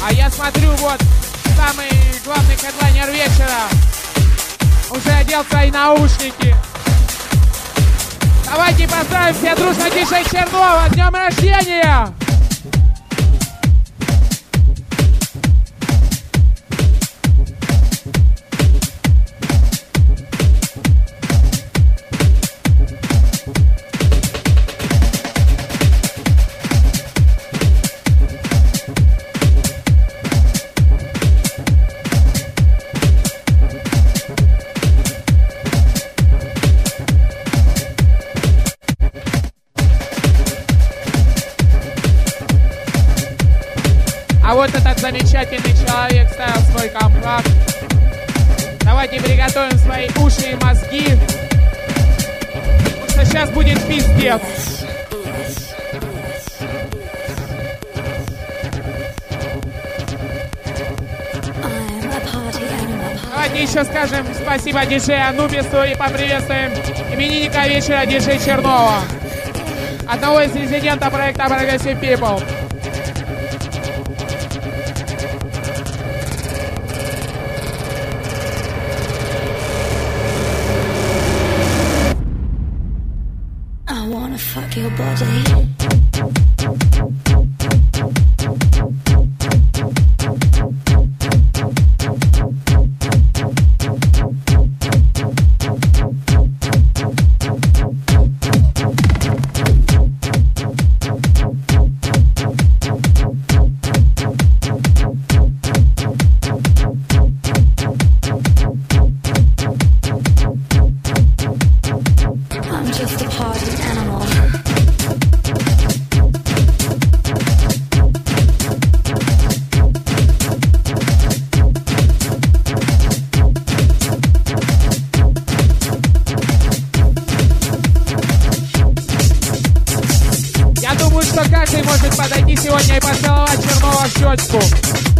А я смотрю, вот самый главный хедлайнер вечера уже одел свои наушники. Давайте поздравим все дружно диджей Чернова с днем рождения! А вот этот замечательный человек ставил свой компакт. Давайте приготовим свои уши и мозги, потому что сейчас будет пиздец. Давайте еще скажем спасибо диджею Анубису и поприветствуем именинника вечера диджей Чернова, одного из резидентов проекта Progressive People. Fuck your body. I'm just a party animal. Я думаю, что каждый может подойти сегодня и поцеловать Чернова в щечку.